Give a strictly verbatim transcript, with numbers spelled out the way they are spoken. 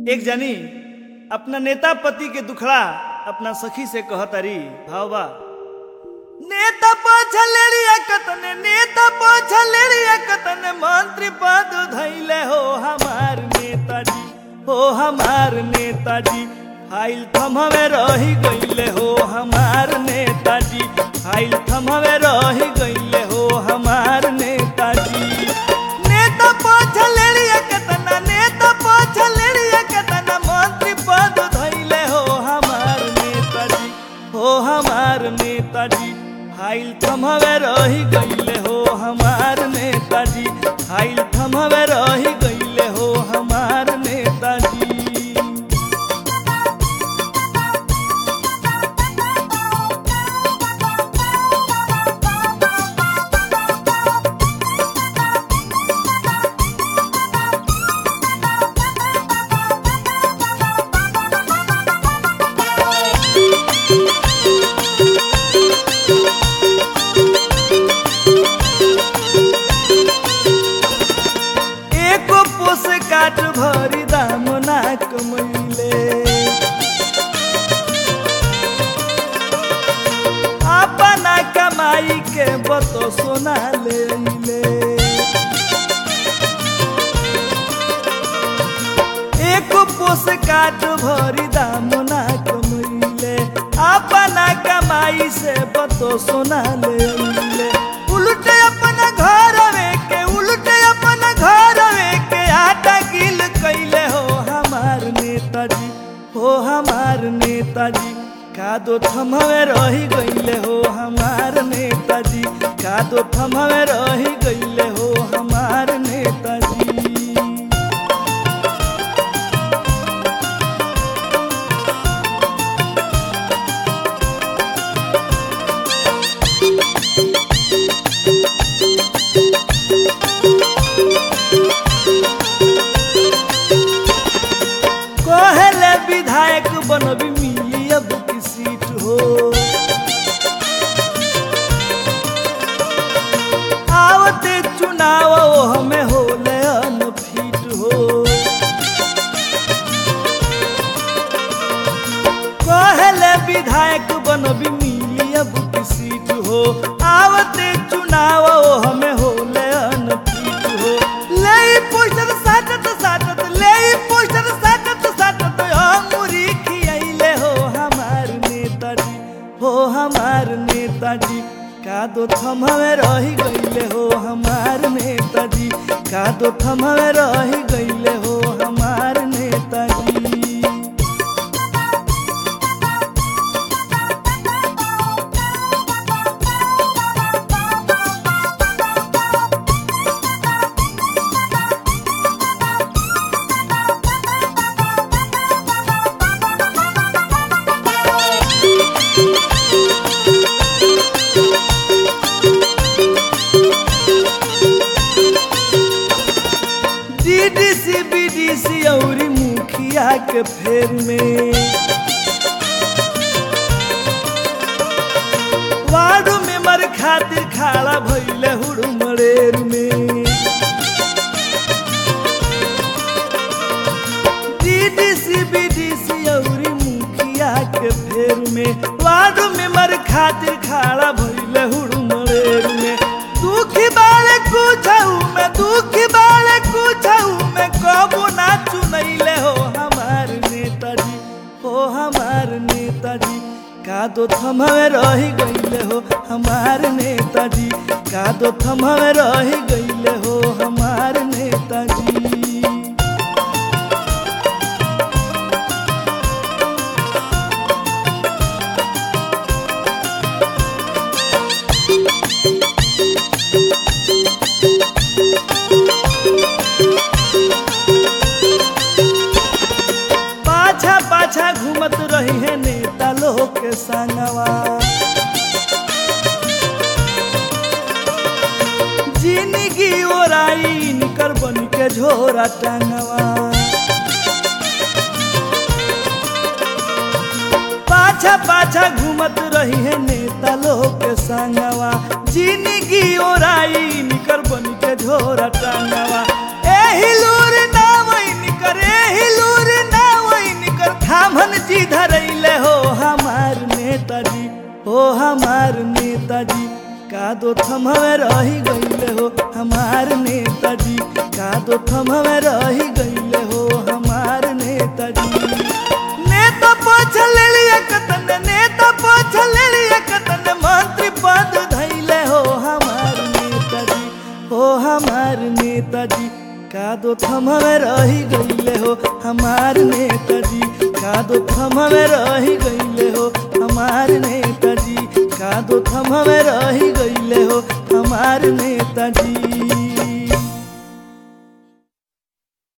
एक जानी अपना नेता पति के दुखड़ा अपना सखी से कहतारी भावबा नेता पछलेरिया कतने नेता पछलेरिया कतने मंत्री पद धैले हो हमार नेताजी हो हमार नेताजी फाइल थमवे रही गईले हो हमार नेताजी फाइल थमवे रही गईले हो हमार नेताजी नेता पछलेरिया कतना नेता पछलेरिया कतना मंत्री पद धैले हो हमार नेताजी हो हमार नेताजी फाइल थमवे रही गईले हो हमार नेताजी फाइल थमवे रही गईले हो हमार नेताजी। काट भरी दाम ना कमैले अपना कमाई के बतो सोना ले ले एक पोस काट भरी दाम ना कमैले अपना कमाई से बतो सोना ले ले उल्टे अपना घर में के उल्टे अपना घर में के आटा गिल कैले हो हमार नेताजी हो हमार नेताजी कादो थमवे रही गईले हो हमार नेताजी कादो थमवे रही गईले हो हमार नेताजी। कहले विधायक बनबी मिली अब की सीट हो आवते चुनाव हमें होले अनफिट हो कहले विधायक बनबी मिली अब की सीट हो आवते चुनाव हमें होले अनफिट हो ले पोस्टर साटत साटत ले पोस्टर साटत साटत अंगूरी खियाइले हो हमार नेताजी हो हमार नेताजी कादो थमवे रही गईले हो हमार नेताजी कादो थमवे रही गईले हो हमार नेताजी। डीडीसी बीडीसी और मुखिया के फेर में वार्ड में मर खातिर खाड़ा भइले हुड़मड़ेर में डीडीसी बीडीसी और मुखिया के फेर में वार्ड में मर खातिर खाड़ा भइले हुड़मड़ेर में दुखी बाले कुछऊ में दुखी बाले कुछऊ में कबो ना चुनैले हो हमार नेताजी हो हमार नेताजी कादो थमवे रही गईले हो हमार नेताजी कादो थमवे रही गईले हो हमार नेताजी। पाछा पाछा घूमत रही है नेता लोग के संगवा जिंदगी ओराई निकर बन के झोरा टंगवा पाछा पाछा घूमत रही है नेता लोग के संगवा जिंदगी ओराई निकर बन के झोरा टंगवा एही लूर ना वही निकर एही लूर ना झामन जी धरैले हो हमार नेताजी, हो हमार नेताजी का दो थमवे रही गईले हो हमार नेताजी, का दो थमवे रही गईले हो हमार नेताजी। नेता पोछल लिया कतन, नेता पोछल लिया कतन, मंत्री पद धैले हो हमार नेताजी, हो हमार नेताजी का दो थमवे रही गईले हो हमार नेताजी, का दो थमवे रही गईले हो हमार नेताजी, का दो थमवे रही गईले हो हमार नेताजी।